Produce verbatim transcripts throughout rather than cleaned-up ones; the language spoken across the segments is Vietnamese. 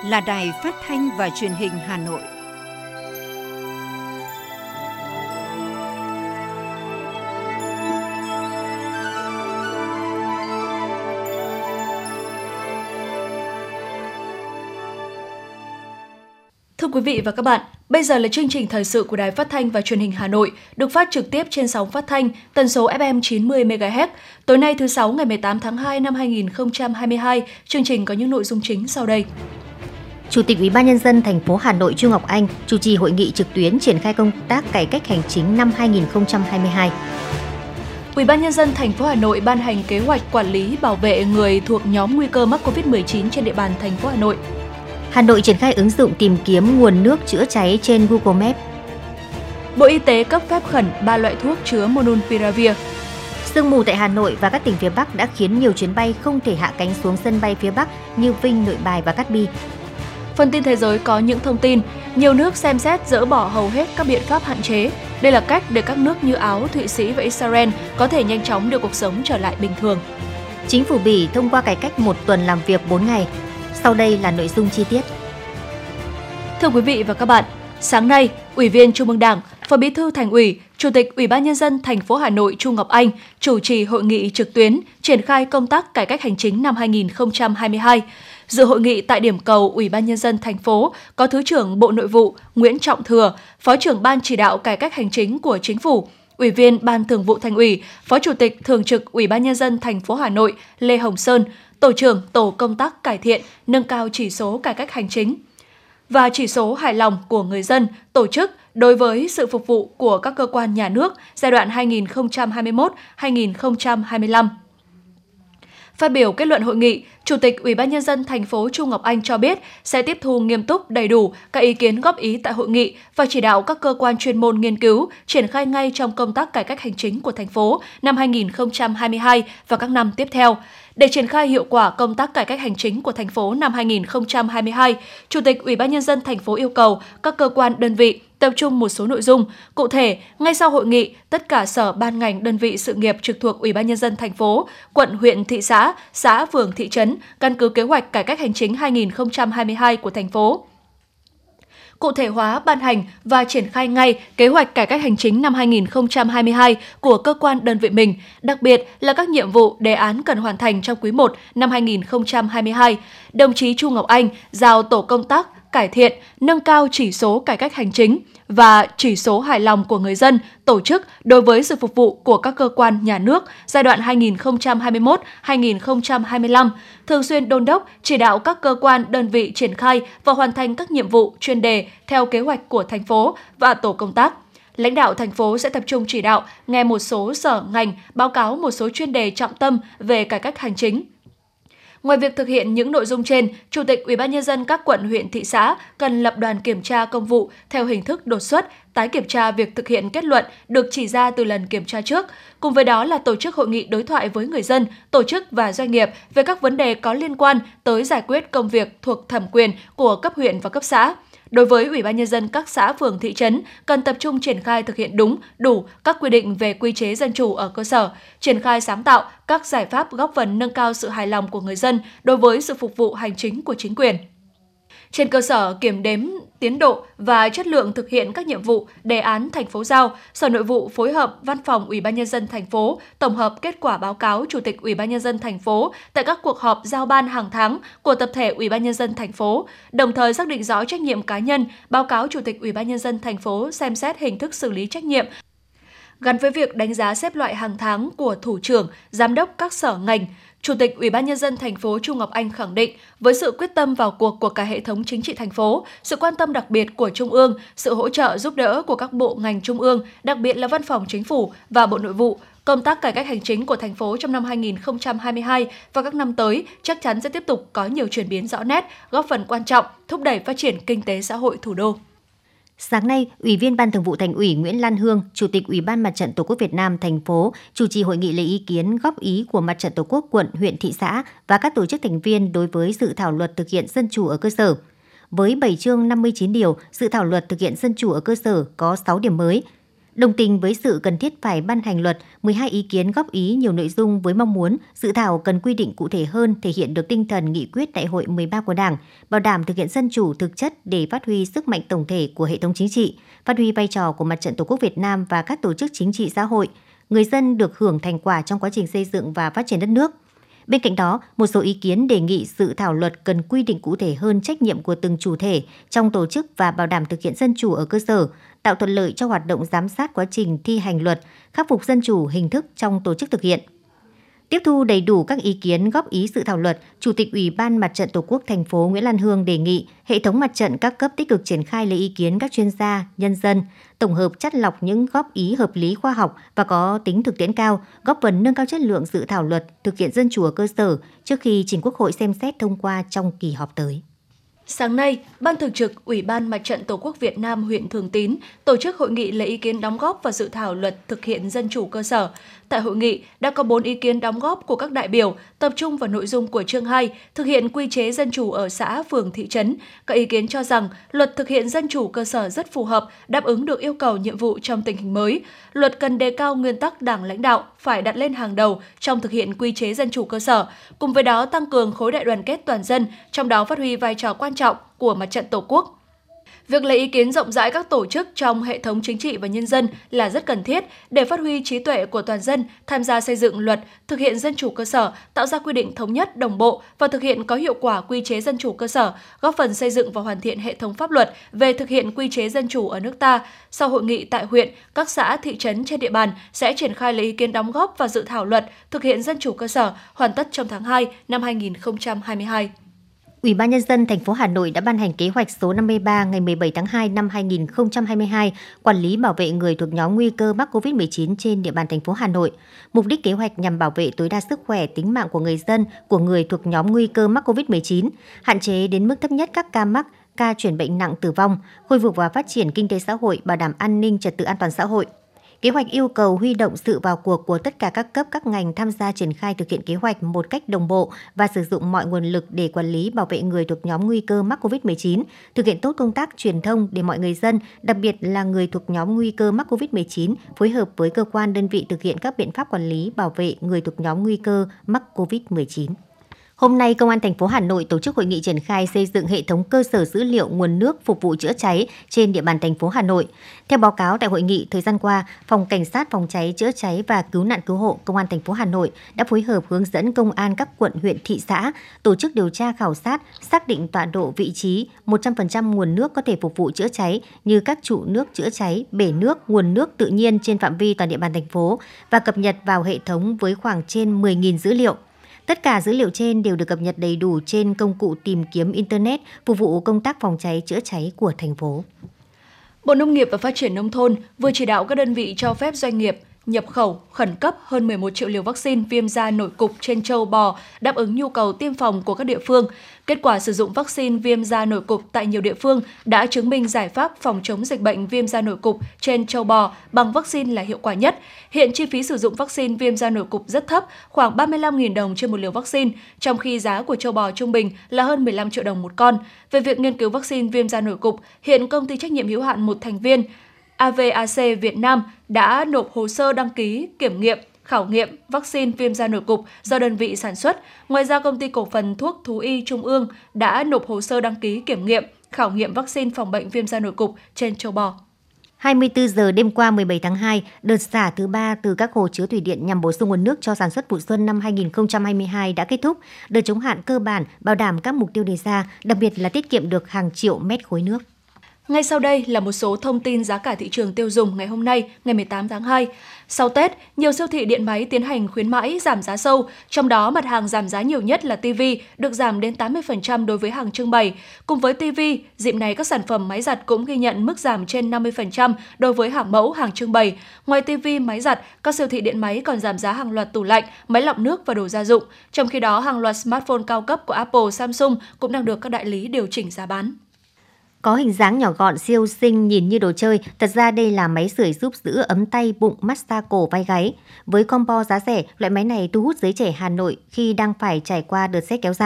là Đài Phát thanh và Truyền hình Hà Nội. Thưa quý vị và các bạn, bây giờ là chương trình thời sự của Đài Phát thanh và Truyền hình Hà Nội, được phát trực tiếp trên sóng phát thanh tần số ép em chín mươi mê ga héc. Tối nay thứ Sáu ngày mười tám tháng hai năm hai nghìn không trăm hai mươi hai, chương trình có những nội dung chính sau đây. Chủ tịch Ủy ban nhân dân thành phố Hà Nội Chu Ngọc Anh chủ trì hội nghị trực tuyến triển khai công tác cải cách hành chính năm hai nghìn không trăm hai mươi hai. Ủy ban nhân dân thành phố Hà Nội ban hành kế hoạch quản lý bảo vệ người thuộc nhóm nguy cơ mắc covid mười chín trên địa bàn thành phố Hà Nội. Hà Nội triển khai ứng dụng tìm kiếm nguồn nước chữa cháy trên Google Maps. Bộ Y tế cấp phép khẩn ba loại thuốc chứa Molnupiravir. Sương mù tại Hà Nội và các tỉnh phía Bắc đã khiến nhiều chuyến bay không thể hạ cánh xuống sân bay phía Bắc như Vinh, Nội Bài và Cát Bi. Phần tin thế giới có những thông tin, nhiều nước xem xét dỡ bỏ hầu hết các biện pháp hạn chế. Đây là cách để các nước như Áo, Thụy Sĩ và Israel có thể nhanh chóng đưa cuộc sống trở lại bình thường. Chính phủ Bỉ thông qua cải cách một tuần làm việc bốn ngày. Sau đây là nội dung chi tiết. Thưa quý vị và các bạn, sáng nay, Ủy viên Trung ương Đảng, Phó Bí thư Thành ủy, Chủ tịch Ủy ban nhân dân thành phố Hà Nội Chu Ngọc Anh chủ trì hội nghị trực tuyến triển khai công tác cải cách hành chính năm hai nghìn không trăm hai mươi hai. Dự hội nghị tại điểm cầu Ủy ban nhân dân thành phố có Thứ trưởng Bộ Nội vụ Nguyễn Trọng Thừa, Phó trưởng Ban chỉ đạo cải cách hành chính của Chính phủ, Ủy viên Ban Thường vụ Thành ủy, Phó Chủ tịch Thường trực Ủy ban nhân dân thành phố Hà Nội Lê Hồng Sơn, Tổ trưởng Tổ công tác cải thiện, nâng cao chỉ số cải cách hành chính và chỉ số hài lòng của người dân, tổ chức đối với sự phục vụ của các cơ quan nhà nước giai đoạn hai nghìn không trăm hai mươi mốt đến hai nghìn không trăm hai mươi lăm. Phát biểu kết luận hội nghị, Chủ tịch Ủy ban nhân dân thành phố Chu Ngọc Anh cho biết sẽ tiếp thu nghiêm túc đầy đủ các ý kiến góp ý tại hội nghị và chỉ đạo các cơ quan chuyên môn nghiên cứu, triển khai ngay trong công tác cải cách hành chính của thành phố năm hai nghìn không trăm hai mươi hai và các năm tiếp theo. Để triển khai hiệu quả công tác cải cách hành chính của thành phố năm hai nghìn không trăm hai mươi hai, Chủ tịch Ủy ban nhân dân thành phố yêu cầu các cơ quan đơn vị tập trung một số nội dung. Cụ thể, ngay sau hội nghị, tất cả sở ban ngành đơn vị sự nghiệp trực thuộc Ủy ban nhân dân thành phố, quận, huyện, thị xã, xã, phường, thị trấn căn cứ kế hoạch cải cách hành chính hai nghìn không trăm hai mươi hai của thành phố, cụ thể hóa, ban hành và triển khai ngay kế hoạch cải cách hành chính năm hai nghìn không trăm hai mươi hai của cơ quan đơn vị mình, đặc biệt là các nhiệm vụ đề án cần hoàn thành trong quý một năm hai nghìn không trăm hai mươi hai. Đồng chí Chu Ngọc Anh giao tổ công tác cải thiện, nâng cao chỉ số cải cách hành chính và chỉ số hài lòng của người dân, tổ chức đối với sự phục vụ của các cơ quan nhà nước giai đoạn hai nghìn không trăm hai mươi mốt đến hai nghìn không trăm hai mươi lăm, thường xuyên đôn đốc, chỉ đạo các cơ quan, đơn vị triển khai và hoàn thành các nhiệm vụ chuyên đề theo kế hoạch của thành phố và tổ công tác. Lãnh đạo thành phố sẽ tập trung chỉ đạo, nghe một số sở ngành báo cáo một số chuyên đề trọng tâm về cải cách hành chính. Ngoài việc thực hiện những nội dung trên, Chủ tịch Ủy ban nhân dân các quận, huyện, thị xã cần lập đoàn kiểm tra công vụ theo hình thức đột xuất, tái kiểm tra việc thực hiện kết luận được chỉ ra từ lần kiểm tra trước. Cùng với đó là tổ chức hội nghị đối thoại với người dân, tổ chức và doanh nghiệp về các vấn đề có liên quan tới giải quyết công việc thuộc thẩm quyền của cấp huyện và cấp xã. Đối với Ủy ban nhân dân các xã, phường, thị trấn cần tập trung triển khai thực hiện đúng, đủ các quy định về quy chế dân chủ ở cơ sở, triển khai sáng tạo các giải pháp góp phần nâng cao sự hài lòng của người dân đối với sự phục vụ hành chính của chính quyền. Trên cơ sở kiểm đếm tiến độ và chất lượng thực hiện các nhiệm vụ, đề án thành phố giao, Sở Nội vụ phối hợp Văn phòng Ủy ban nhân dân thành phố tổng hợp kết quả báo cáo Chủ tịch Ủy ban nhân dân thành phố tại các cuộc họp giao ban hàng tháng của tập thể Ủy ban nhân dân thành phố, đồng thời xác định rõ trách nhiệm cá nhân, báo cáo Chủ tịch Ủy ban nhân dân thành phố xem xét hình thức xử lý trách nhiệm gắn với việc đánh giá xếp loại hàng tháng của thủ trưởng, giám đốc các sở ngành. Chủ tịch Ủy ban nhân dân thành phố Chu Ngọc Anh khẳng định, với sự quyết tâm vào cuộc của cả hệ thống chính trị thành phố, sự quan tâm đặc biệt của Trung ương, sự hỗ trợ giúp đỡ của các bộ ngành Trung ương, đặc biệt là Văn phòng Chính phủ và Bộ Nội vụ, công tác cải cách hành chính của thành phố trong năm hai nghìn không trăm hai mươi hai và các năm tới chắc chắn sẽ tiếp tục có nhiều chuyển biến rõ nét, góp phần quan trọng thúc đẩy phát triển kinh tế xã hội thủ đô. Sáng nay, Ủy viên Ban Thường vụ Thành ủy Nguyễn Lan Hương, Chủ tịch Ủy ban Mặt trận Tổ quốc Việt Nam thành phố chủ trì hội nghị lấy ý kiến góp ý của Mặt trận Tổ quốc quận, huyện, thị xã và các tổ chức thành viên đối với dự thảo luật thực hiện dân chủ ở cơ sở. Với bảy chương năm mươi chín điều, dự thảo luật thực hiện dân chủ ở cơ sở có sáu điểm mới. Đồng tình với sự cần thiết phải ban hành luật, mười hai ý kiến góp ý nhiều nội dung với mong muốn dự thảo cần quy định cụ thể hơn, thể hiện được tinh thần nghị quyết Đại hội mười ba của Đảng, bảo đảm thực hiện dân chủ thực chất để phát huy sức mạnh tổng thể của hệ thống chính trị, phát huy vai trò của Mặt trận Tổ quốc Việt Nam và các tổ chức chính trị xã hội, người dân được hưởng thành quả trong quá trình xây dựng và phát triển đất nước. Bên cạnh đó, một số ý kiến đề nghị dự thảo luật cần quy định cụ thể hơn trách nhiệm của từng chủ thể trong tổ chức và bảo đảm thực hiện dân chủ ở cơ sở, tạo thuận lợi cho hoạt động giám sát quá trình thi hành luật, khắc phục dân chủ hình thức trong tổ chức thực hiện. Tiếp thu đầy đủ các ý kiến góp ý dự thảo luật, Chủ tịch Ủy ban Mặt trận Tổ quốc thành phố Nguyễn Lan Hương đề nghị hệ thống mặt trận các cấp tích cực triển khai lấy ý kiến các chuyên gia, nhân dân, tổng hợp chắt lọc những góp ý hợp lý khoa học và có tính thực tiễn cao, góp phần nâng cao chất lượng dự thảo luật, thực hiện dân chủ ở cơ sở trước khi trình Quốc hội xem xét thông qua trong kỳ họp tới. Sáng nay, Ban Thường trực Ủy ban Mặt trận Tổ quốc Việt Nam huyện Thường Tín tổ chức hội nghị lấy ý kiến đóng góp vào dự thảo luật thực hiện dân chủ cơ sở. Tại hội nghị đã có bốn ý kiến đóng góp của các đại biểu, tập trung vào nội dung của chương hai, thực hiện quy chế dân chủ ở xã, phường, thị trấn. Các ý kiến cho rằng luật thực hiện dân chủ cơ sở rất phù hợp, đáp ứng được yêu cầu nhiệm vụ trong tình hình mới. Luật cần đề cao nguyên tắc Đảng lãnh đạo phải đặt lên hàng đầu trong thực hiện quy chế dân chủ cơ sở, cùng với đó tăng cường khối đại đoàn kết toàn dân, trong đó phát huy vai trò quan trọng của Mặt trận Tổ quốc. Việc lấy ý kiến rộng rãi các tổ chức trong hệ thống chính trị và nhân dân là rất cần thiết để phát huy trí tuệ của toàn dân, tham gia xây dựng luật, thực hiện dân chủ cơ sở, tạo ra quy định thống nhất, đồng bộ và thực hiện có hiệu quả quy chế dân chủ cơ sở, góp phần xây dựng và hoàn thiện hệ thống pháp luật về thực hiện quy chế dân chủ ở nước ta. Sau hội nghị tại huyện, các xã, thị trấn trên địa bàn sẽ triển khai lấy ý kiến đóng góp vào dự thảo luật thực hiện dân chủ cơ sở, hoàn tất trong tháng hai năm hai nghìn không trăm hai mươi hai. Ủy ban Nhân dân thành phố Hà Nội đã ban hành kế hoạch số năm mươi ba ngày mười bảy tháng hai năm hai nghìn không trăm hai mươi hai quản lý bảo vệ người thuộc nhóm nguy cơ mắc covid mười chín trên địa bàn thành phố Hà Nội. Mục đích kế hoạch nhằm bảo vệ tối đa sức khỏe, tính mạng của người dân, của người thuộc nhóm nguy cơ mắc covid mười chín, hạn chế đến mức thấp nhất các ca mắc, ca chuyển bệnh nặng tử vong, khôi phục và phát triển kinh tế xã hội, bảo đảm an ninh trật tự an toàn xã hội. Kế hoạch yêu cầu huy động sự vào cuộc của tất cả các cấp các ngành tham gia triển khai thực hiện kế hoạch một cách đồng bộ và sử dụng mọi nguồn lực để quản lý bảo vệ người thuộc nhóm nguy cơ mắc covid mười chín, thực hiện tốt công tác truyền thông để mọi người dân, đặc biệt là người thuộc nhóm nguy cơ mắc covid mười chín, phối hợp với cơ quan đơn vị thực hiện các biện pháp quản lý bảo vệ người thuộc nhóm nguy cơ mắc covid mười chín. Hôm nay, Công an thành phố Hà Nội tổ chức hội nghị triển khai xây dựng hệ thống cơ sở dữ liệu nguồn nước phục vụ chữa cháy trên địa bàn thành phố Hà Nội. Theo báo cáo tại hội nghị, thời gian qua, Phòng Cảnh sát Phòng cháy chữa cháy và Cứu nạn Cứu hộ Công an thành phố Hà Nội đã phối hợp hướng dẫn công an các quận, huyện, thị xã tổ chức điều tra khảo sát, xác định tọa độ, vị trí một trăm phần trăm nguồn nước có thể phục vụ chữa cháy như các trụ nước chữa cháy, bể nước, nguồn nước tự nhiên trên phạm vi toàn địa bàn thành phố và cập nhật vào hệ thống với khoảng trên mười nghìn dữ liệu. Tất cả dữ liệu trên đều được cập nhật đầy đủ trên công cụ tìm kiếm Internet phục vụ công tác phòng cháy chữa cháy của thành phố. Bộ Nông nghiệp và Phát triển Nông thôn vừa chỉ đạo các đơn vị cho phép doanh nghiệp nhập khẩu khẩn cấp hơn mười một triệu liều vaccine viêm da nổi cục trên trâu bò đáp ứng nhu cầu tiêm phòng của các địa phương. Kết quả sử dụng vaccine viêm da nổi cục tại nhiều địa phương đã chứng minh giải pháp phòng chống dịch bệnh viêm da nổi cục trên trâu bò bằng vaccine là hiệu quả nhất. Hiện chi phí sử dụng vaccine viêm da nổi cục rất thấp, khoảng ba mươi lăm nghìn đồng trên một liều vaccine, trong khi giá của trâu bò trung bình là hơn mười lăm triệu đồng một con. Về việc nghiên cứu vaccine viêm da nổi cục, hiện công ty trách nhiệm hữu hạn một thành viên a vê a xê Việt Nam đã nộp hồ sơ đăng ký kiểm nghiệm, khảo nghiệm vaccine viêm da nổi cục do đơn vị sản xuất. Ngoài ra, Công ty Cổ phần Thuốc Thú y Trung ương đã nộp hồ sơ đăng ký kiểm nghiệm, khảo nghiệm vaccine phòng bệnh viêm da nổi cục trên trâu bò. hai mươi tư giờ đêm qua mười bảy tháng hai, đợt xả thứ ba từ các hồ chứa thủy điện nhằm bổ sung nguồn nước cho sản xuất vụ xuân năm hai nghìn không trăm hai mươi hai đã kết thúc. Đợt chống hạn cơ bản bảo đảm các mục tiêu đề ra, đặc biệt là tiết kiệm được hàng triệu mét khối nước. Ngay sau đây là một số thông tin giá cả thị trường tiêu dùng ngày hôm nay, ngày mười tám tháng hai. Sau Tết, nhiều siêu thị điện máy tiến hành khuyến mãi giảm giá sâu, trong đó mặt hàng giảm giá nhiều nhất là ti vi, được giảm đến tám mươi phần trăm đối với hàng trưng bày. Cùng với ti vi, dịp này các sản phẩm máy giặt cũng ghi nhận mức giảm trên năm mươi phần trăm đối với hàng mẫu, hàng trưng bày. Ngoài ti vi, máy giặt, các siêu thị điện máy còn giảm giá hàng loạt tủ lạnh, máy lọc nước và đồ gia dụng. Trong khi đó, hàng loạt smartphone cao cấp của Apple, Samsung cũng đang được các đại lý điều chỉnh giá bán. Có hình dáng nhỏ gọn, siêu xinh, nhìn như đồ chơi, thật ra đây là máy sưởi giúp giữ ấm tay, bụng, massage cổ, vai gáy. Với combo giá rẻ, loại máy này thu hút giới trẻ Hà Nội khi đang phải trải qua đợt rét kéo dài.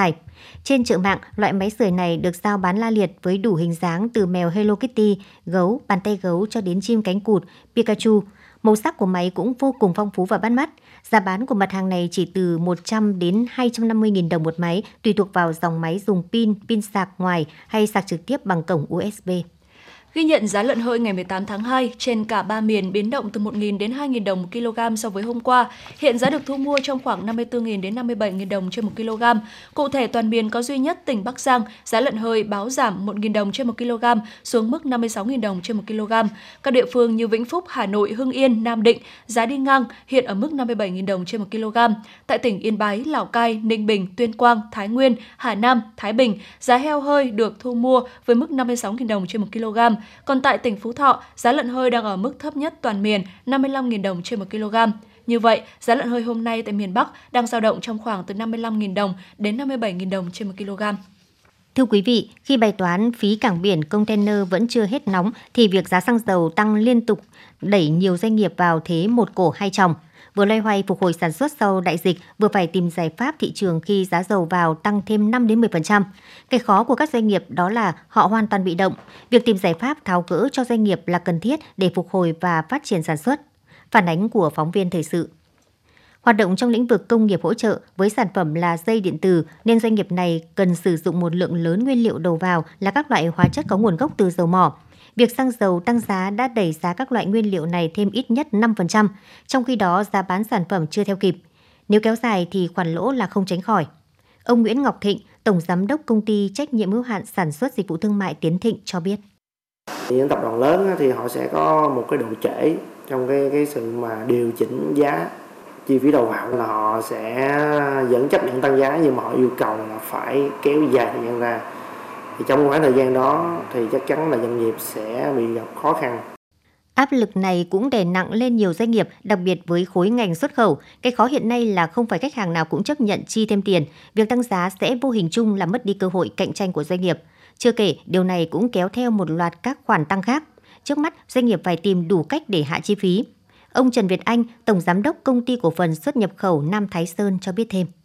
Trên chợ mạng, loại máy sưởi này được giao bán la liệt với đủ hình dáng từ mèo Hello Kitty, gấu, bàn tay gấu cho đến chim cánh cụt, Pikachu. Màu sắc của máy cũng vô cùng phong phú và bắt mắt. Giá bán của mặt hàng này chỉ từ một trăm đến hai trăm năm mươi nghìn đồng một máy, tùy thuộc vào dòng máy dùng pin, pin sạc ngoài hay sạc trực tiếp bằng cổng u ét bê. Ghi nhận giá lợn hơi ngày mười tám tháng hai trên cả ba miền biến động từ một nghìn đến hai nghìn đồng một kg so với hôm qua. Hiện giá được thu mua trong khoảng năm mươi tư nghìn đến năm mươi bảy nghìn đồng trên một kg. Cụ thể, toàn miền có duy nhất tỉnh Bắc Giang, giá lợn hơi báo giảm một nghìn đồng trên một kg xuống mức năm mươi sáu nghìn đồng trên một kg. Các địa phương như Vĩnh Phúc, Hà Nội, Hưng Yên, Nam Định, giá đi ngang hiện ở mức năm mươi bảy nghìn đồng trên một kg. Tại tỉnh Yên Bái, Lào Cai, Ninh Bình, Tuyên Quang, Thái Nguyên, Hà Nam, Thái Bình, giá heo hơi được thu mua với mức năm mươi sáu nghìn đồng trên một kg. Còn tại tỉnh Phú Thọ, giá lợn hơi đang ở mức thấp nhất toàn miền, năm mươi lăm nghìn đồng trên một kg. Như vậy, giá lợn hơi hôm nay tại miền Bắc đang dao động trong khoảng từ năm mươi lăm nghìn đồng đến năm mươi bảy nghìn đồng trên một kg. Thưa quý vị, khi bài toán phí cảng biển container vẫn chưa hết nóng thì việc giá xăng dầu tăng liên tục đẩy nhiều doanh nghiệp vào thế một cổ hai chồng. Vừa loay hoay phục hồi sản xuất sau đại dịch, vừa phải tìm giải pháp thị trường khi giá dầu vào tăng thêm năm đến mười phần trăm. Cái khó của các doanh nghiệp đó là họ hoàn toàn bị động. Việc tìm giải pháp tháo gỡ cho doanh nghiệp là cần thiết để phục hồi và phát triển sản xuất. Phản ánh của phóng viên thời sự. Hoạt động trong lĩnh vực công nghiệp hỗ trợ với sản phẩm là dây điện tử nên doanh nghiệp này cần sử dụng một lượng lớn nguyên liệu đầu vào là các loại hóa chất có nguồn gốc từ dầu mỏ. Việc xăng dầu tăng giá đã đẩy giá các loại nguyên liệu này thêm ít nhất năm phần trăm, trong khi đó giá bán sản phẩm chưa theo kịp. Nếu kéo dài thì khoản lỗ là không tránh khỏi. Ông Nguyễn Ngọc Thịnh, Tổng Giám đốc Công ty Trách nhiệm hữu hạn Sản xuất Dịch vụ Thương mại Tiến Thịnh cho biết. Những tập đoàn lớn thì họ sẽ có một cái độ trễ trong cái, cái sự mà điều chỉnh giá chi phí đầu vào, là họ sẽ vẫn chấp nhận tăng giá nhưng mà họ yêu cầu là phải kéo dài thời gian ra. Thì trong khoảng thời gian đó thì chắc chắn là doanh nghiệp sẽ bị gặp khó khăn. Áp lực này cũng đè nặng lên nhiều doanh nghiệp, đặc biệt với khối ngành xuất khẩu. Cái khó hiện nay là không phải khách hàng nào cũng chấp nhận chi thêm tiền. Việc tăng giá sẽ vô hình chung làm mất đi cơ hội cạnh tranh của doanh nghiệp. Chưa kể, điều này cũng kéo theo một loạt các khoản tăng khác. Trước mắt, doanh nghiệp phải tìm đủ cách để hạ chi phí. Ông Trần Việt Anh, Tổng Giám đốc Công ty Cổ phần Xuất nhập khẩu Nam Thái Sơn cho biết thêm.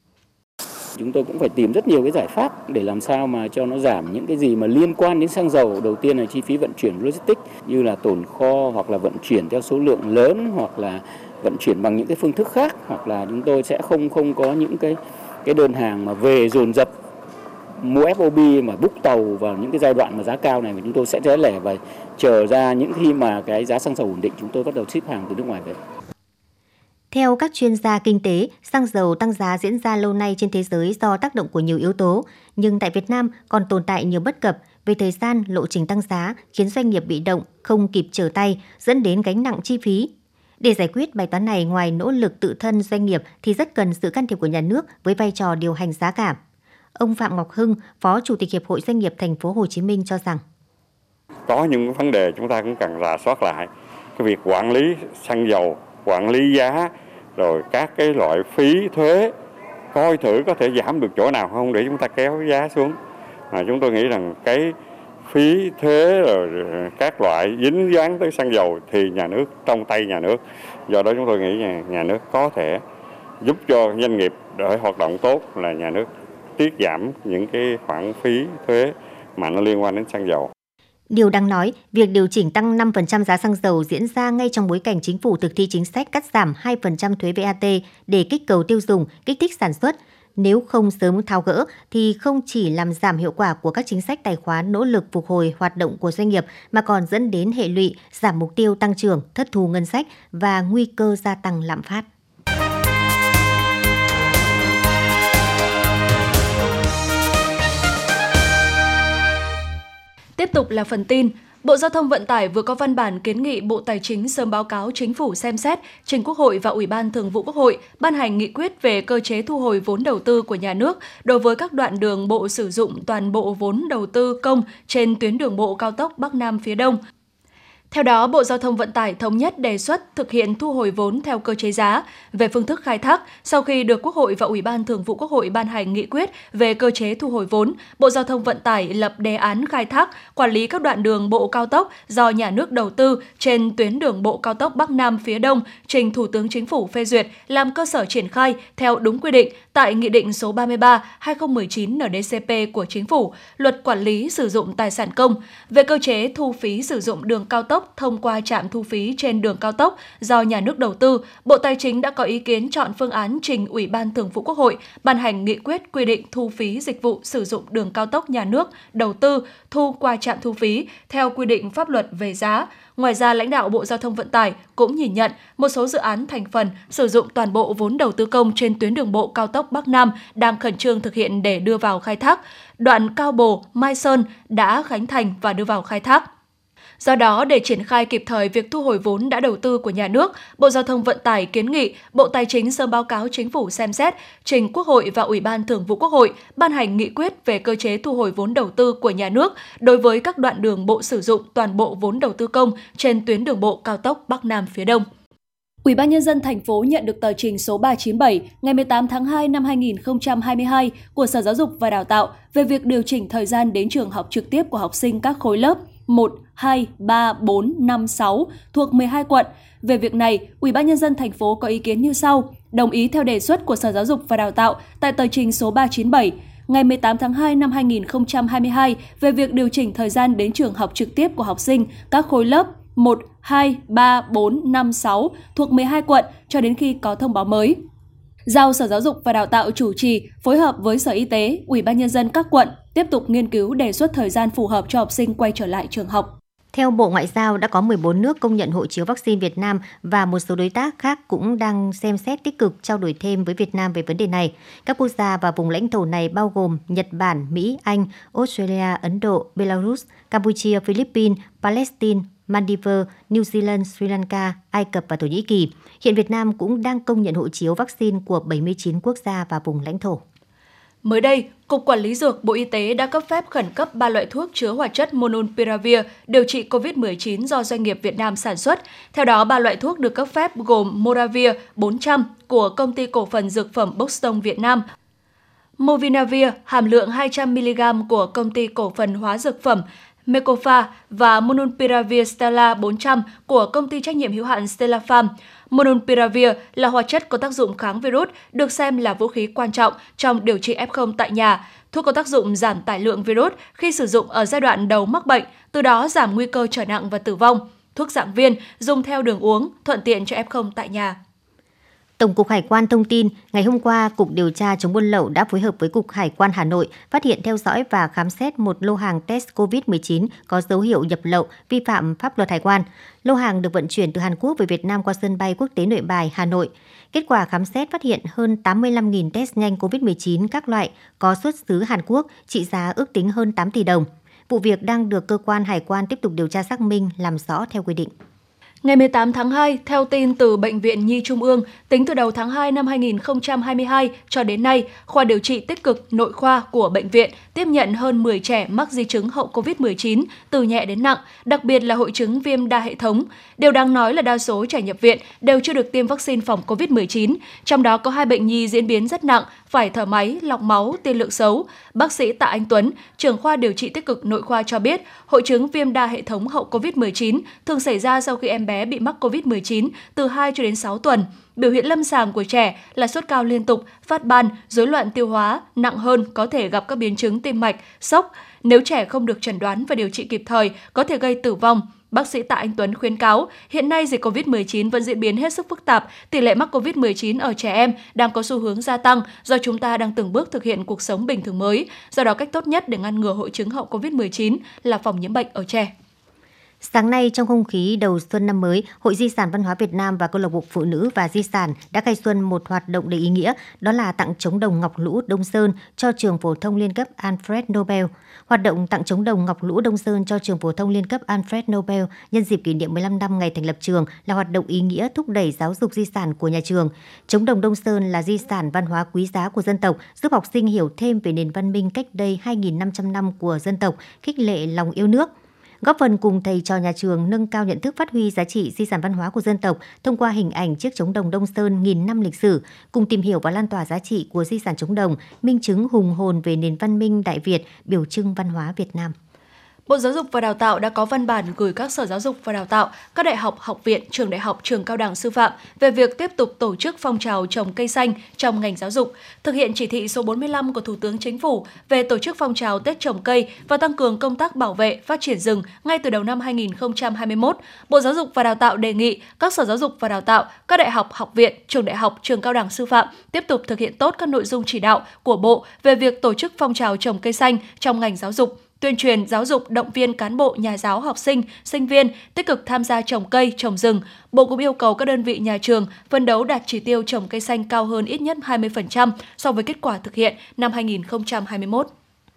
Chúng tôi cũng phải tìm rất nhiều cái giải pháp để làm sao mà cho nó giảm những cái gì mà liên quan đến xăng dầu. Đầu tiên là chi phí vận chuyển logistics như là tồn kho hoặc là vận chuyển theo số lượng lớn hoặc là vận chuyển bằng những cái phương thức khác, hoặc là chúng tôi sẽ không không có những cái cái đơn hàng mà về dồn dập mua ép ô bê mà book tàu vào những cái giai đoạn mà giá cao này, mà chúng tôi sẽ rẽ lẻ và chờ ra những khi mà cái giá xăng dầu ổn định chúng tôi bắt đầu ship hàng từ nước ngoài về. Theo các chuyên gia kinh tế, xăng dầu tăng giá diễn ra lâu nay trên thế giới do tác động của nhiều yếu tố, nhưng tại Việt Nam còn tồn tại nhiều bất cập về thời gian, lộ trình tăng giá khiến doanh nghiệp bị động, không kịp trở tay, dẫn đến gánh nặng chi phí. Để giải quyết bài toán này, ngoài nỗ lực tự thân doanh nghiệp thì rất cần sự can thiệp của nhà nước với vai trò điều hành giá cả. Ông Phạm Ngọc Hưng, Phó Chủ tịch Hiệp hội Doanh nghiệp Thành phố Hồ Chí Minh cho rằng có những vấn đề chúng ta cũng cần rà soát lại cái việc quản lý xăng dầu, quản lý giá, rồi các cái loại phí thuế, coi thử có thể giảm được chỗ nào không để chúng ta kéo giá xuống. À, chúng tôi nghĩ rằng cái phí thuế rồi các loại dính dáng tới xăng dầu thì nhà nước, trong tay nhà nước. Do đó chúng tôi nghĩ nhà, nhà nước có thể giúp cho doanh nghiệp để hoạt động tốt là nhà nước tiết giảm những cái khoản phí thuế mà nó liên quan đến xăng dầu. Điều đáng nói, việc điều chỉnh tăng năm phần trăm giá xăng dầu diễn ra ngay trong bối cảnh chính phủ thực thi chính sách cắt giảm hai phần trăm thuế vê a tê để kích cầu tiêu dùng, kích thích sản xuất. Nếu không sớm tháo gỡ thì không chỉ làm giảm hiệu quả của các chính sách tài khóa nỗ lực phục hồi hoạt động của doanh nghiệp mà còn dẫn đến hệ lụy giảm mục tiêu tăng trưởng, thất thu ngân sách và nguy cơ gia tăng lạm phát. Tiếp tục là phần tin. Bộ Giao thông Vận tải vừa có văn bản kiến nghị Bộ Tài chính sớm báo cáo Chính phủ xem xét, trình Quốc hội và Ủy ban Thường vụ Quốc hội ban hành nghị quyết về cơ chế thu hồi vốn đầu tư của nhà nước đối với các đoạn đường bộ sử dụng toàn bộ vốn đầu tư công trên tuyến đường bộ cao tốc Bắc Nam phía Đông. Theo đó, Bộ Giao thông Vận tải thống nhất đề xuất thực hiện thu hồi vốn theo cơ chế giá. Về phương thức khai thác, sau khi được Quốc hội và Ủy ban Thường vụ Quốc hội ban hành nghị quyết về cơ chế thu hồi vốn, Bộ Giao thông Vận tải lập đề án khai thác, quản lý các đoạn đường bộ cao tốc do nhà nước đầu tư trên tuyến đường bộ cao tốc Bắc Nam phía Đông, trình Thủ tướng Chính phủ phê duyệt làm cơ sở triển khai theo đúng quy định tại Nghị định số ba mươi ba trên hai nghìn không trăm mười chín N D C P của Chính phủ, Luật Quản lý sử dụng tài sản công. Về cơ chế thu phí sử dụng đường cao tốc thông qua trạm thu phí trên đường cao tốc do nhà nước đầu tư, Bộ Tài chính đã có ý kiến chọn phương án trình Ủy ban Thường vụ Quốc hội ban hành nghị quyết quy định thu phí dịch vụ sử dụng đường cao tốc nhà nước đầu tư thu qua trạm thu phí theo quy định pháp luật về giá. Ngoài ra, lãnh đạo Bộ Giao thông Vận tải cũng nhìn nhận một số dự án thành phần sử dụng toàn bộ vốn đầu tư công trên tuyến đường bộ cao tốc Bắc Nam đang khẩn trương thực hiện để đưa vào khai thác. Đoạn Cao Bồ - Mai Sơn đã khánh thành và đưa vào khai thác. Do đó, để triển khai kịp thời việc thu hồi vốn đã đầu tư của nhà nước, Bộ Giao thông Vận tải kiến nghị Bộ Tài chính sớm báo cáo Chính phủ xem xét, trình Quốc hội và Ủy ban Thường vụ Quốc hội ban hành nghị quyết về cơ chế thu hồi vốn đầu tư của nhà nước đối với các đoạn đường bộ sử dụng toàn bộ vốn đầu tư công trên tuyến đường bộ cao tốc Bắc Nam phía Đông. Ủy ban Nhân dân thành phố nhận được tờ trình số ba trăm chín mươi bảy ngày mười tám tháng hai năm hai nghìn không trăm hai mươi hai của Sở Giáo dục và Đào tạo về việc điều chỉnh thời gian đến trường học trực tiếp của học sinh các khối lớp một, hai, ba, bốn, năm, sáu thuộc mười hai quận. Về việc này, Ủy ban Nhân dân thành phố có ý kiến như sau: đồng ý theo đề xuất của Sở Giáo dục và Đào tạo tại tờ trình số ba trăm chín mươi bảy ngày mười tám tháng hai năm hai nghìn không trăm hai mươi hai về việc điều chỉnh thời gian đến trường học trực tiếp của học sinh các khối lớp một, hai, ba, bốn, năm, sáu thuộc mười hai quận cho đến khi có thông báo mới. Giao Sở Giáo dục và Đào tạo chủ trì, phối hợp với Sở Y tế, Ủy ban Nhân dân các quận tiếp tục nghiên cứu đề xuất thời gian phù hợp cho học sinh quay trở lại trường học. Theo Bộ Ngoại giao, đã có mười bốn nước công nhận hộ chiếu vaccine Việt Nam và một số đối tác khác cũng đang xem xét tích cực trao đổi thêm với Việt Nam về vấn đề này. Các quốc gia và vùng lãnh thổ này bao gồm Nhật Bản, Mỹ, Anh, Australia, Ấn Độ, Belarus, Campuchia, Philippines, Palestine, Maldives, New Zealand, Sri Lanka, Ai Cập và Thổ Nhĩ Kỳ. Hiện Việt Nam cũng đang công nhận hộ chiếu vaccine của bảy mươi chín quốc gia và vùng lãnh thổ. Mới đây, Cục Quản lý Dược Bộ Y tế đã cấp phép khẩn cấp ba loại thuốc chứa hoạt chất Molnupiravir điều trị covid mười chín do doanh nghiệp Việt Nam sản xuất. Theo đó, ba loại thuốc được cấp phép gồm Moravir bốn trăm của Công ty Cổ phần Dược phẩm Boston Việt Nam, Movinavir hàm lượng hai trăm mi-li-gam của Công ty Cổ phần Hóa Dược phẩm Mekofa và Molnupiravir Stella bốn trăm của Công ty trách nhiệm hữu hạn Stella Farm. Molnupiravir là hoạt chất có tác dụng kháng virus, được xem là vũ khí quan trọng trong điều trị ép không tại nhà. Thuốc có tác dụng giảm tải lượng virus khi sử dụng ở giai đoạn đầu mắc bệnh, từ đó giảm nguy cơ trở nặng và tử vong. Thuốc dạng viên dùng theo đường uống, thuận tiện cho ép không tại nhà. Tổng cục Hải quan thông tin, ngày hôm qua, Cục Điều tra chống buôn lậu đã phối hợp với Cục Hải quan Hà Nội phát hiện, theo dõi và khám xét một lô hàng test covid mười chín có dấu hiệu nhập lậu, vi phạm pháp luật hải quan. Lô hàng được vận chuyển từ Hàn Quốc về Việt Nam qua sân bay quốc tế Nội Bài, Hà Nội. Kết quả khám xét phát hiện hơn tám mươi lăm nghìn test nhanh covid mười chín các loại có xuất xứ Hàn Quốc, trị giá ước tính hơn tám tỷ đồng. Vụ việc đang được cơ quan hải quan tiếp tục điều tra xác minh, làm rõ theo quy định. Ngày mười tám tháng hai, theo tin từ Bệnh viện Nhi Trung ương, tính từ đầu tháng hai năm hai nghìn không trăm hai mươi hai cho đến nay, khoa điều trị tích cực nội khoa của bệnh viện tiếp nhận hơn mười trẻ mắc di chứng hậu covid mười chín từ nhẹ đến nặng, đặc biệt là hội chứng viêm đa hệ thống. Điều đáng nói là đa số trẻ nhập viện đều chưa được tiêm vaccine phòng covid mười chín, trong đó có hai bệnh nhi diễn biến rất nặng, phải thở máy, lọc máu, tiên lượng xấu. Bác sĩ Tạ Anh Tuấn, trưởng khoa điều trị tích cực nội khoa cho biết, hội chứng viêm đa hệ thống hậu covid mười chín thường xảy ra sau khi em bé bị mắc covid mười chín từ hai cho đến sáu tuần. Biểu hiện lâm sàng của trẻ là sốt cao liên tục, phát ban, rối loạn tiêu hóa, nặng hơn có thể gặp các biến chứng tim mạch, sốc. Nếu trẻ không được chẩn đoán và điều trị kịp thời, có thể gây tử vong. Bác sĩ Tạ Anh Tuấn khuyến cáo, hiện nay dịch covid mười chín vẫn diễn biến hết sức phức tạp, tỷ lệ mắc covid mười chín ở trẻ em đang có xu hướng gia tăng do chúng ta đang từng bước thực hiện cuộc sống bình thường mới. Do đó, cách tốt nhất để ngăn ngừa hội chứng hậu covid mười chín là phòng nhiễm bệnh ở trẻ. Sáng nay, trong không khí đầu xuân năm mới, Hội Di sản Văn hóa Việt Nam và Câu lạc bộ Phụ nữ và Di sản đã khai xuân một hoạt động đầy ý nghĩa, đó là tặng trống đồng ngọc lũ Đông Sơn cho trường phổ thông liên cấp Alfred Nobel. Hoạt động tặng trống đồng ngọc lũ Đông Sơn cho trường phổ thông liên cấp Alfred Nobel nhân dịp kỷ niệm mười lăm năm ngày thành lập trường là hoạt động ý nghĩa thúc đẩy giáo dục di sản của nhà trường. Trống đồng Đông Sơn là di sản văn hóa quý giá của dân tộc, giúp học sinh hiểu thêm về nền văn minh cách đây hai nghìn năm trăm năm của dân tộc, khích lệ lòng yêu nước. góp phần cùng thầy trò nhà trường nâng cao nhận thức phát huy giá trị di sản văn hóa của dân tộc thông qua hình ảnh chiếc trống đồng Đông Sơn nghìn năm lịch sử, cùng tìm hiểu và lan tỏa giá trị của di sản trống đồng, minh chứng hùng hồn về nền văn minh Đại Việt, biểu trưng văn hóa Việt Nam. Bộ Giáo dục và Đào tạo đã có văn bản gửi các sở giáo dục và đào tạo, các đại học, học viện, trường đại học, trường cao đẳng sư phạm về việc tiếp tục tổ chức phong trào trồng cây xanh trong ngành giáo dục, thực hiện chỉ thị số bốn mươi lăm của Thủ tướng Chính phủ về tổ chức phong trào Tết trồng cây và tăng cường công tác bảo vệ, phát triển rừng ngay từ đầu năm hai nghìn không trăm hai mươi mốt. Bộ Giáo dục và Đào tạo đề nghị các sở giáo dục và đào tạo, các đại học, học viện, trường đại học, trường cao đẳng sư phạm tiếp tục thực hiện tốt các nội dung chỉ đạo của Bộ về việc tổ chức phong trào trồng cây xanh trong ngành giáo dục, tuyên truyền giáo dục, động viên cán bộ, nhà giáo, học sinh, sinh viên tích cực tham gia trồng cây, trồng rừng. Bộ cũng yêu cầu các đơn vị nhà trường phấn đấu đạt chỉ tiêu trồng cây xanh cao hơn ít nhất hai mươi phần trăm so với kết quả thực hiện năm hai nghìn không trăm hai mươi mốt.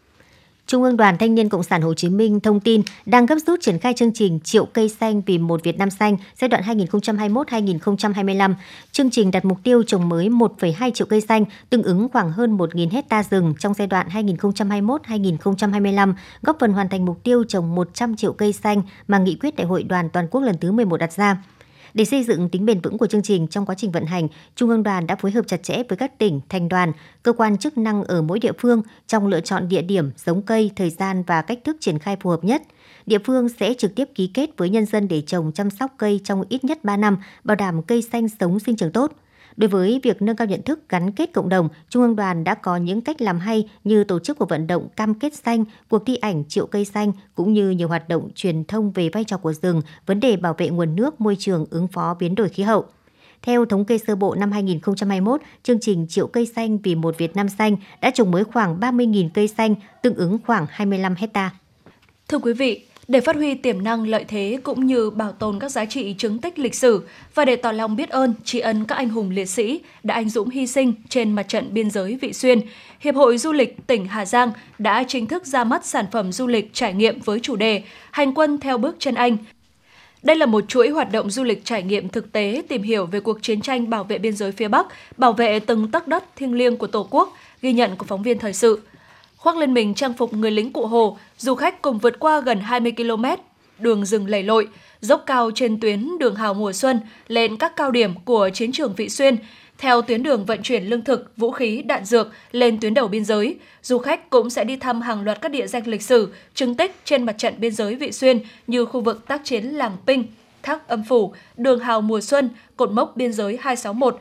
Trung ương Đoàn Thanh niên Cộng sản Hồ Chí Minh thông tin đang gấp rút triển khai chương trình Triệu cây xanh vì một Việt Nam xanh giai đoạn hai nghìn không trăm hai mươi mốt đến hai nghìn không trăm hai mươi lăm. Chương trình đặt mục tiêu trồng mới một phẩy hai triệu cây xanh, tương ứng khoảng hơn một nghìn hecta rừng trong giai đoạn hai nghìn không trăm hai mươi mốt đến hai nghìn không trăm hai mươi lăm, góp phần hoàn thành mục tiêu trồng một trăm triệu cây xanh mà nghị quyết Đại hội Đoàn Toàn quốc lần thứ mười một đặt ra. Để xây dựng tính bền vững của chương trình trong quá trình vận hành, Trung ương Đoàn đã phối hợp chặt chẽ với các tỉnh, thành đoàn, cơ quan chức năng ở mỗi địa phương trong lựa chọn địa điểm, giống cây, thời gian và cách thức triển khai phù hợp nhất. Địa phương sẽ trực tiếp ký kết với nhân dân để trồng chăm sóc cây trong ít nhất ba năm, bảo đảm cây xanh sống sinh trưởng tốt. Đối với việc nâng cao nhận thức gắn kết cộng đồng, Trung ương Đoàn đã có những cách làm hay như tổ chức cuộc vận động cam kết xanh, cuộc thi ảnh triệu cây xanh cũng như nhiều hoạt động truyền thông về vai trò của rừng, vấn đề bảo vệ nguồn nước, môi trường, ứng phó biến đổi khí hậu. Theo thống kê sơ bộ năm hai nghìn không trăm hai mươi mốt, chương trình Triệu cây xanh vì một Việt Nam xanh đã trồng mới khoảng ba mươi nghìn cây xanh, tương ứng khoảng hai mươi lăm hecta. Thưa quý vị, để phát huy tiềm năng lợi thế cũng như bảo tồn các giá trị chứng tích lịch sử và để tỏ lòng biết ơn, tri ân các anh hùng liệt sĩ đã anh dũng hy sinh trên mặt trận biên giới Vị Xuyên, Hiệp hội Du lịch tỉnh Hà Giang đã chính thức ra mắt sản phẩm du lịch trải nghiệm với chủ đề Hành quân theo bước chân anh. Đây là một chuỗi hoạt động du lịch trải nghiệm thực tế tìm hiểu về cuộc chiến tranh bảo vệ biên giới phía Bắc, bảo vệ từng tấc đất thiêng liêng của Tổ quốc, ghi nhận của phóng viên thời sự. Khoác lên mình trang phục người lính Cụ Hồ, du khách cùng vượt qua gần hai mươi ki lô mét đường rừng lầy lội, dốc cao trên tuyến đường Hào mùa xuân lên các cao điểm của chiến trường Vị Xuyên, theo tuyến đường vận chuyển lương thực, vũ khí, đạn dược lên tuyến đầu biên giới. Du khách cũng sẽ đi thăm hàng loạt các địa danh lịch sử, chứng tích trên mặt trận biên giới Vị Xuyên như khu vực tác chiến Làng Pinh, Thác Âm Phủ, đường Hào mùa xuân, cột mốc biên giới hai sáu một,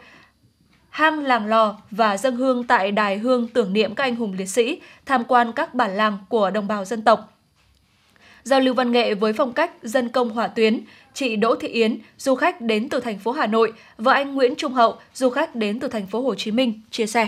hang Làng Lò và dâng hương tại đài hương tưởng niệm các anh hùng liệt sĩ, tham quan các bản làng của đồng bào dân tộc. Giao lưu văn nghệ với phong cách dân công hỏa tuyến, chị Đỗ Thị Yến, du khách đến từ thành phố Hà Nội và anh Nguyễn Trung Hậu, du khách đến từ thành phố Hồ Chí Minh chia sẻ.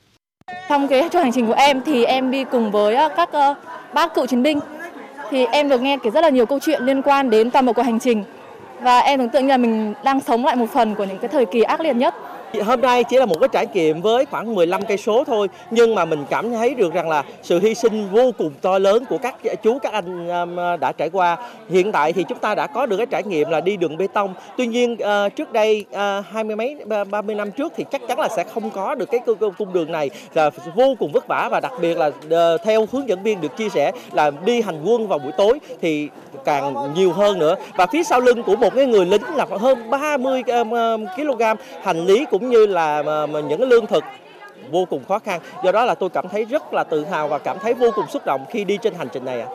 Trong cái hành trình của em thì em đi cùng với các uh, bác cựu chiến binh, thì em được nghe kể rất là nhiều câu chuyện liên quan đến toàn bộ của hành trình và em tưởng tượng như là mình đang sống lại một phần của những cái thời kỳ ác liệt nhất. Hôm nay chỉ là một cái trải nghiệm với khoảng mười lăm cây số thôi, nhưng mà mình cảm thấy được rằng là sự hy sinh vô cùng to lớn của các chú các anh đã trải qua. Hiện tại thì chúng ta đã có được cái trải nghiệm là đi đường bê tông. Tuy nhiên trước đây hai mươi mấy ba mươi năm trước thì chắc chắn là sẽ không có được cái cung đường này, là vô cùng vất vả, và đặc biệt là theo hướng dẫn viên được chia sẻ là đi hành quân vào buổi tối thì càng nhiều hơn nữa. Và phía sau lưng của một cái người lính là hơn ba mươi ki lô gam hành lý cũng như là những cái lương thực vô cùng khó khăn. Do đó là tôi cảm thấy rất là tự hào và cảm thấy vô cùng xúc động khi đi trên hành trình này ạ.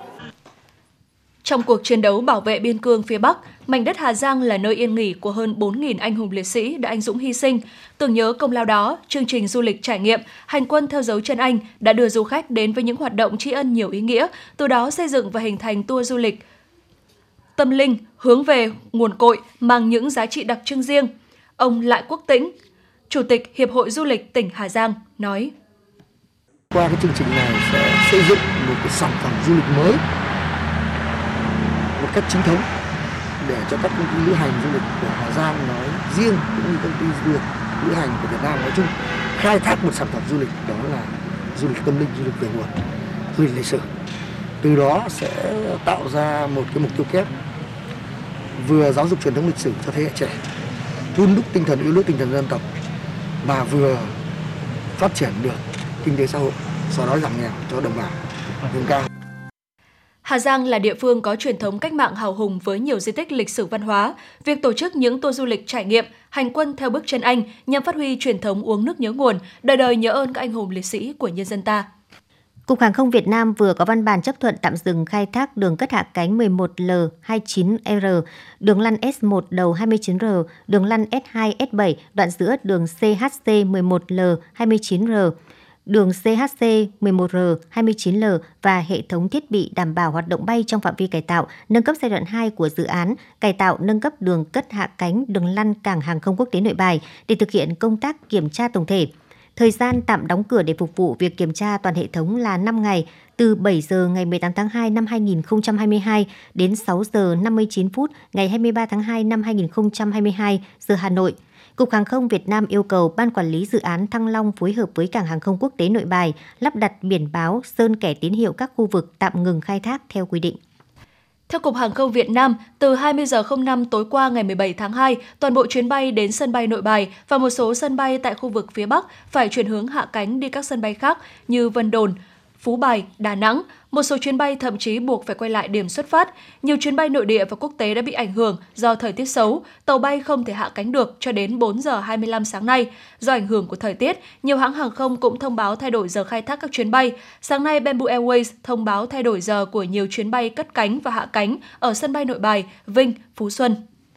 Trong cuộc chiến đấu bảo vệ biên cương phía Bắc, mảnh đất Hà Giang là nơi yên nghỉ của hơn bốn nghìn anh hùng liệt sĩ đã anh dũng hy sinh. Tưởng nhớ công lao đó, chương trình du lịch trải nghiệm Hành quân theo dấu chân anh đã đưa du khách đến với những hoạt động tri ân nhiều ý nghĩa, từ đó xây dựng và hình thành tour du lịch tâm linh hướng về nguồn cội mang những giá trị đặc trưng riêng. Ông Lại Quốc Tĩnh, Chủ tịch Hiệp hội Du lịch tỉnh Hà Giang nói: Qua cái chương trình này sẽ xây dựng một cái sản phẩm du lịch mới một cách chính thống để cho các công ty lữ hành du lịch của Hà Giang nói riêng cũng như công ty du lịch lữ hành của Việt Nam nói chung khai thác một sản phẩm du lịch, đó là du lịch tâm linh, du lịch về nguồn, du lịch lịch sử. Từ đó sẽ tạo ra một cái mục tiêu kép vừa giáo dục truyền thống lịch sử cho thế hệ trẻ, hun đúc tinh thần yêu nước, tinh thần dân tộc, mà vừa phát triển được kinh tế xã hội, xóa đói giảm nghèo cho đồng bào vùng cao. Hà Giang là địa phương có truyền thống cách mạng hào hùng với nhiều di tích lịch sử văn hóa. Việc tổ chức những tour du lịch trải nghiệm, hành quân theo bước chân Anh nhằm phát huy truyền thống uống nước nhớ nguồn, đời đời nhớ ơn các anh hùng liệt sĩ của nhân dân ta. Cục Hàng không Việt Nam vừa có văn bản chấp thuận tạm dừng khai thác đường cất hạ cánh mười một L hai mươi chín R, đường lăn S một đầu hai mươi chín R, đường lăn S hai S bảy đoạn giữa đường C H C mười một L hai mươi chín R, đường C H C mười một R hai mươi chín L và hệ thống thiết bị đảm bảo hoạt động bay trong phạm vi cải tạo, nâng cấp giai đoạn hai của dự án cải tạo nâng cấp đường cất hạ cánh đường lăn cảng hàng không quốc tế Nội Bài để thực hiện công tác kiểm tra tổng thể. Thời gian tạm đóng cửa để phục vụ việc kiểm tra toàn hệ thống là năm ngày, từ bảy giờ ngày mười tám tháng hai năm hai nghìn không trăm hai mươi hai đến sáu giờ năm mươi chín phút ngày hai mươi ba tháng hai năm hai nghìn không trăm hai mươi hai giờ Hà Nội. Cục Hàng không Việt Nam yêu cầu Ban Quản lý Dự án Thăng Long phối hợp với Cảng hàng không quốc tế Nội Bài lắp đặt biển báo, sơn kẻ tín hiệu các khu vực tạm ngừng khai thác theo quy định. Theo Cục Hàng không Việt Nam, từ hai mươi giờ không năm tối qua ngày mười bảy tháng hai, toàn bộ chuyến bay đến sân bay Nội Bài và một số sân bay tại khu vực phía Bắc phải chuyển hướng hạ cánh đi các sân bay khác như Vân Đồn, Phú Bài, Đà Nẵng. Một số chuyến bay thậm chí buộc phải quay lại điểm xuất phát. Nhiều chuyến bay nội địa và quốc tế đã bị ảnh hưởng do thời tiết xấu. Tàu bay không thể hạ cánh được cho đến bốn giờ hai mươi lăm sáng nay. Do ảnh hưởng của thời tiết, nhiều hãng hàng không cũng thông báo thay đổi giờ khai thác các chuyến bay. Sáng nay, Bamboo Airways thông báo thay đổi giờ của nhiều chuyến bay cất cánh và hạ cánh ở sân bay Nội Bài, Vinh, Phú Xuân.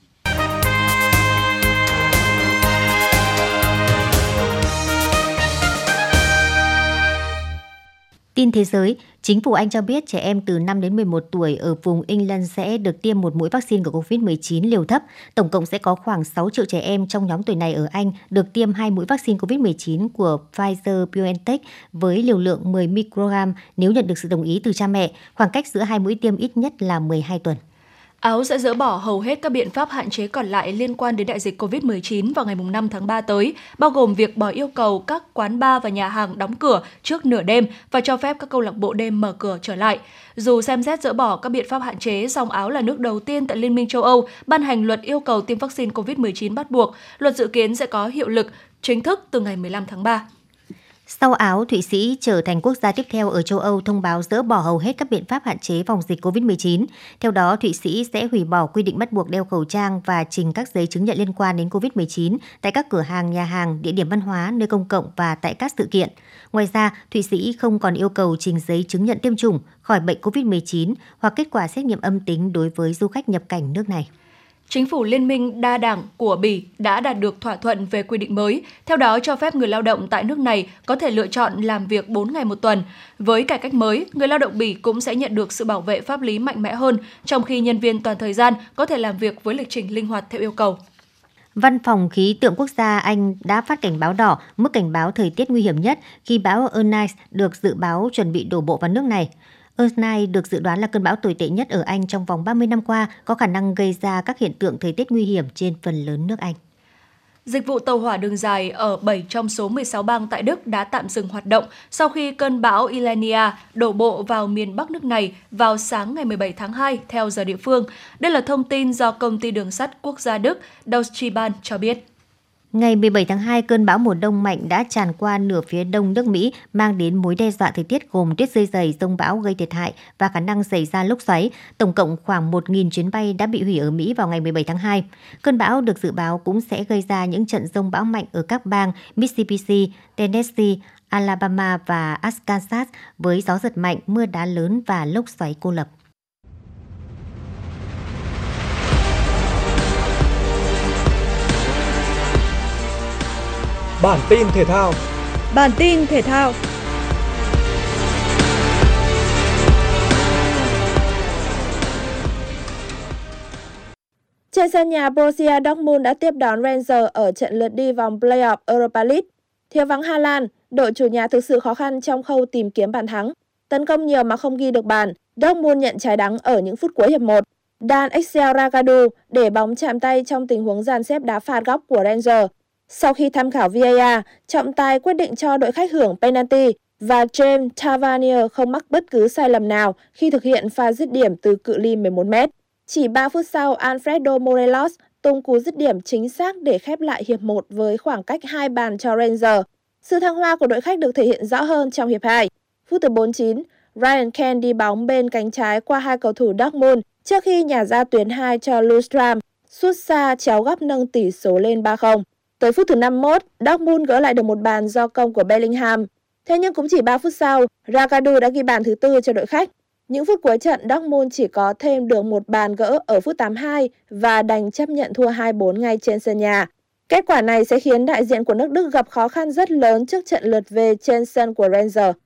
Tin thế giới, chính phủ Anh cho biết trẻ em từ năm đến mười một tuổi ở vùng England sẽ được tiêm một mũi vaccine của covid mười chín liều thấp. Tổng cộng sẽ có khoảng sáu triệu trẻ em trong nhóm tuổi này ở Anh được tiêm hai mũi vaccine covid mười chín của Pfizer-BioNTech với liều lượng mười microgram nếu nhận được sự đồng ý từ cha mẹ. Khoảng cách giữa hai mũi tiêm ít nhất là mười hai tuần. Áo sẽ dỡ bỏ hầu hết các biện pháp hạn chế còn lại liên quan đến đại dịch covid mười chín vào ngày năm tháng ba tới, bao gồm việc bỏ yêu cầu các quán bar và nhà hàng đóng cửa trước nửa đêm và cho phép các câu lạc bộ đêm mở cửa trở lại. Dù xem xét dỡ bỏ các biện pháp hạn chế, song Áo là nước đầu tiên tại Liên minh châu Âu ban hành luật yêu cầu tiêm vaccine covid mười chín bắt buộc. Luật dự kiến sẽ có hiệu lực chính thức từ ngày mười lăm tháng ba. Sau Áo, Thụy Sĩ trở thành quốc gia tiếp theo ở châu Âu thông báo dỡ bỏ hầu hết các biện pháp hạn chế phòng dịch covid mười chín. Theo đó, Thụy Sĩ sẽ hủy bỏ quy định bắt buộc đeo khẩu trang và trình các giấy chứng nhận liên quan đến covid mười chín tại các cửa hàng, nhà hàng, địa điểm văn hóa, nơi công cộng và tại các sự kiện. Ngoài ra, Thụy Sĩ không còn yêu cầu trình giấy chứng nhận tiêm chủng, khỏi bệnh covid mười chín hoặc kết quả xét nghiệm âm tính đối với du khách nhập cảnh nước này. Chính phủ Liên minh đa đảng của Bỉ đã đạt được thỏa thuận về quy định mới, theo đó cho phép người lao động tại nước này có thể lựa chọn làm việc bốn ngày một tuần. Với cải cách mới, người lao động Bỉ cũng sẽ nhận được sự bảo vệ pháp lý mạnh mẽ hơn, trong khi nhân viên toàn thời gian có thể làm việc với lịch trình linh hoạt theo yêu cầu. Văn phòng Khí tượng Quốc gia Anh đã phát cảnh báo đỏ, mức cảnh báo thời tiết nguy hiểm nhất khi bão Eunice được dự báo chuẩn bị đổ bộ vào nước này. Eunice được dự đoán là cơn bão tồi tệ nhất ở Anh trong vòng ba mươi năm qua, có khả năng gây ra các hiện tượng thời tiết nguy hiểm trên phần lớn nước Anh. Dịch vụ tàu hỏa đường dài ở bảy trong số mười sáu bang tại Đức đã tạm dừng hoạt động sau khi cơn bão Ilenia đổ bộ vào miền Bắc nước này vào sáng ngày mười bảy tháng hai theo giờ địa phương. Đây là thông tin do công ty đường sắt quốc gia Đức Deutsche Bahn cho biết. Ngày mười bảy tháng hai, cơn bão mùa đông mạnh đã tràn qua nửa phía đông nước Mỹ, mang đến mối đe dọa thời tiết gồm tuyết rơi dày, dông bão gây thiệt hại và khả năng xảy ra lốc xoáy. Tổng cộng khoảng một nghìn chuyến bay đã bị hủy ở Mỹ vào ngày mười bảy tháng hai. Cơn bão được dự báo cũng sẽ gây ra những trận dông bão mạnh ở các bang Mississippi, Tennessee, Alabama và Arkansas với gió giật mạnh, mưa đá lớn và lốc xoáy cô lập. Bản tin thể thao. Bản tin thể thao. Trên sân nhà, Borussia Dortmund đã tiếp đón Rangers ở trận lượt đi vòng Play-off Europa League. Thiếu vắng Haaland, đội chủ nhà thực sự khó khăn trong khâu tìm kiếm bàn thắng. Tấn công nhiều mà không ghi được bàn, Dortmund nhận trái đắng ở những phút cuối hiệp một. Dan Axel Ragadu để bóng chạm tay trong tình huống dàn xếp đá phạt góc của Rangers. Sau khi tham khảo vê a rờ, trọng tài quyết định cho đội khách hưởng penalty và James Tavernier không mắc bất cứ sai lầm nào khi thực hiện pha dứt điểm từ cự ly mười một mét. Chỉ ba phút sau, Alfredo Morelos tung cú dứt điểm chính xác để khép lại hiệp một với khoảng cách hai bàn cho Rangers. Sự thăng hoa của đội khách được thể hiện rõ hơn trong hiệp hai. Phút thứ bốn mươi chín, Ryan Kent đi bóng bên cánh trái qua hai cầu thủ Dortmund trước khi nhả ra tuyến hai cho Lundstram, sút xa chéo góc nâng tỷ số lên ba không. Tới phút thứ năm mươi mốt, Dortmund gỡ lại được một bàn do công của Bellingham. Thế nhưng cũng chỉ ba phút sau, Ragadu đã ghi bàn thứ tư cho đội khách. Những phút cuối trận, Dortmund chỉ có thêm được một bàn gỡ ở phút tám mươi hai và đành chấp nhận thua hai bốn ngay trên sân nhà. Kết quả này sẽ khiến đại diện của nước Đức gặp khó khăn rất lớn trước trận lượt về trên sân của Rangers.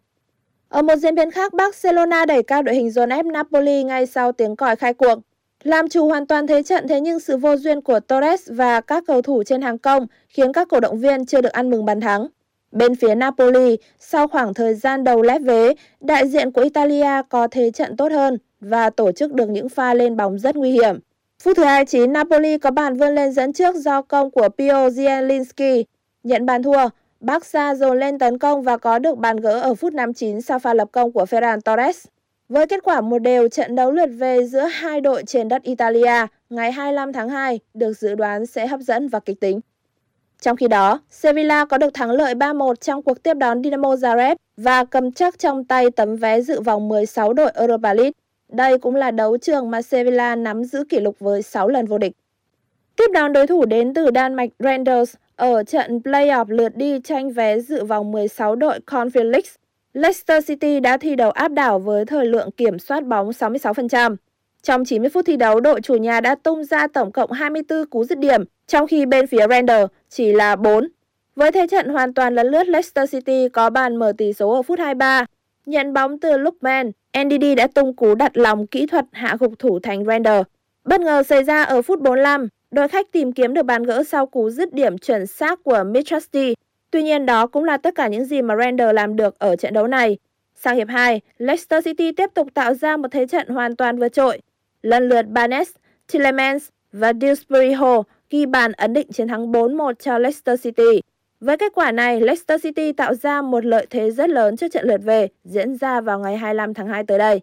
Ở một diễn biến khác, Barcelona đẩy cao đội hình dồn ép Napoli ngay sau tiếng còi khai cuộc. Làm chủ hoàn toàn thế trận, thế nhưng sự vô duyên của Torres và các cầu thủ trên hàng công khiến các cổ động viên chưa được ăn mừng bàn thắng. Bên phía Napoli, sau khoảng thời gian đầu lép vế, đại diện của Italia có thế trận tốt hơn và tổ chức được những pha lên bóng rất nguy hiểm. Phút thứ hai mươi chín, Napoli có bàn vươn lên dẫn trước do công của Pio Zielinski. Nhận bàn thua, Barca dồn lên tấn công và có được bàn gỡ ở phút năm mươi chín sau pha lập công của Ferran Torres. Với kết quả một đều, trận đấu lượt về giữa hai đội trên đất Italia ngày hai mươi lăm tháng hai được dự đoán sẽ hấp dẫn và kịch tính. Trong khi đó, Sevilla có được thắng lợi ba một trong cuộc tiếp đón Dinamo Zagreb và cầm chắc trong tay tấm vé dự vòng mười sáu đội Europa League. Đây cũng là đấu trường mà Sevilla nắm giữ kỷ lục với sáu lần vô địch. Tiếp đón đối thủ đến từ Đan Mạch Rangers ở trận play-off lượt đi tranh vé dự vòng mười sáu đội Conference League, Leicester City đã thi đấu áp đảo với thời lượng kiểm soát bóng sáu mươi sáu phần trăm. Trong chín mươi phút thi đấu, đội chủ nhà đã tung ra tổng cộng hai mươi tư cú dứt điểm, trong khi bên phía Rangers chỉ là bốn. Với thế trận hoàn toàn lấn lướt, Leicester City có bàn mở tỷ số ở phút hai mươi ba. Nhận bóng từ Lookman, en đê đê đã tung cú đặt lòng kỹ thuật hạ gục thủ thành Rangers. Bất ngờ xảy ra ở phút bốn mươi lăm, đội khách tìm kiếm được bàn gỡ sau cú dứt điểm chuẩn xác của Mitrasti. Tuy nhiên đó cũng là tất cả những gì mà Rangers làm được ở trận đấu này. Sang hiệp hai, Leicester City tiếp tục tạo ra một thế trận hoàn toàn vượt trội. Lần lượt Barnes, Tielemans và Dewsbury Hall ghi bàn ấn định chiến thắng bốn một cho Leicester City. Với kết quả này, Leicester City tạo ra một lợi thế rất lớn trước trận lượt về diễn ra vào ngày hai mươi lăm tháng hai tới đây.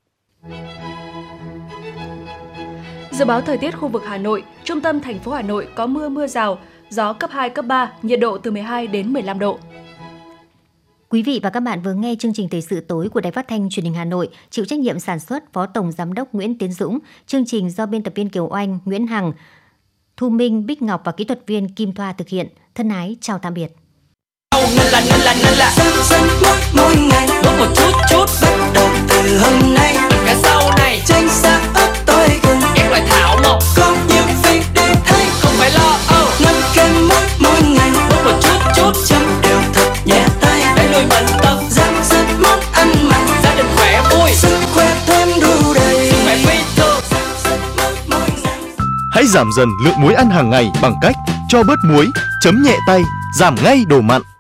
Dự báo thời tiết khu vực Hà Nội, trung tâm thành phố Hà Nội có mưa mưa rào, gió cấp hai, cấp ba, nhiệt độ từ mười hai đến mười lăm độ. Quý vị và các bạn vừa nghe chương trình Thời sự tối của Đài Phát thanh Truyền hình Hà Nội, chịu trách nhiệm sản xuất Phó Tổng Giám đốc Nguyễn Tiến Dũng, chương trình do biên tập viên Kiều Oanh, Nguyễn Hằng, Thu Minh, Bích Ngọc và kỹ thuật viên Kim Thoa thực hiện. Thân ái chào tạm biệt. Ngân là ngân là ngân là dần dần mỗi mỗi ngày mỗi một chút chút bắt đầu từ hôm nay cả sau này tranh xa ấp tôi gần các loại thảo mộc có nhiều việc để thấy không phải lo âu ngân khen mỗi mỗi ngày mỗi một chút chút chấm đều thật nhẹ tay để nuôi bệnh tật dần dần món ăn mặn gia đình khỏe vui sức khỏe thêm đủ đầy sức khỏe phi thường. Hãy giảm dần lượng muối ăn hàng ngày bằng cách cho bớt muối, chấm nhẹ tay, giảm ngay đồ mặn.